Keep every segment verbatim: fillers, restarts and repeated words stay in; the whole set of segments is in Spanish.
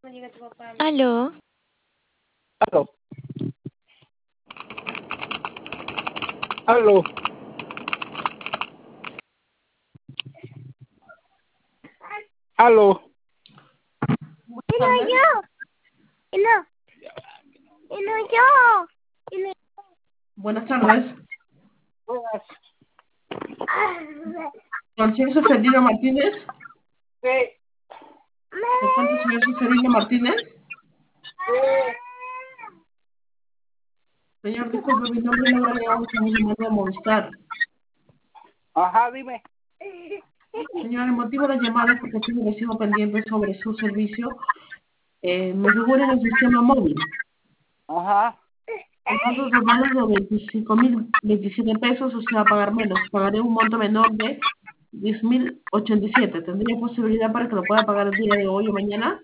Aló, Aló, aló, aló. buenas tardes. Y no, y no yo. Y no, Buenas tardes. Buenas. Con el señor Seferino Martínez. Sí, ¿Se encuentra el señor Seferino Martínez? Señor, disculpe, mi nombre es Laura León, estamos llamando a Movistar. ajá, dime. Señor, el motivo de la llamada es porque tengo un recibo pendiente sobre su servicio. Eh, me figura en el sistema móvil. Ajá. El monto total es de veinticinco mil veintisiete pesos, usted va a pagar menos. Pagaré un monto menor de diez mil ochenta y siete. ¿Tendría posibilidad para que lo pueda pagar el día de hoy o mañana?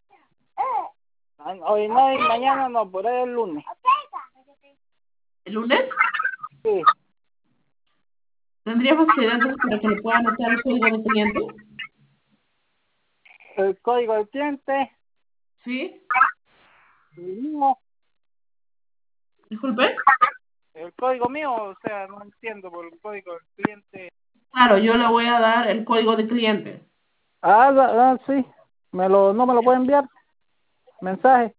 Hoy no y mañana no, por ahí el lunes. ¿El lunes? Sí. ¿Tendría facilidad entonces para que le pueda anotar el código de cliente? El código del cliente. ¿Sí? El mío. Disculpe. El código mío, o sea, no entiendo por el código del cliente. Claro, yo le voy a dar el código de cliente. Ah, la- ah, sí. Me lo, no me lo puede enviar. Mensaje.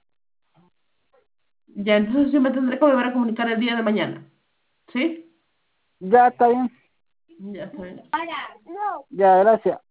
Ya, entonces yo me tendré que volver a comunicar el día de mañana. ¿Sí? Ya está bien. Ya está bien. no. Ya, gracias.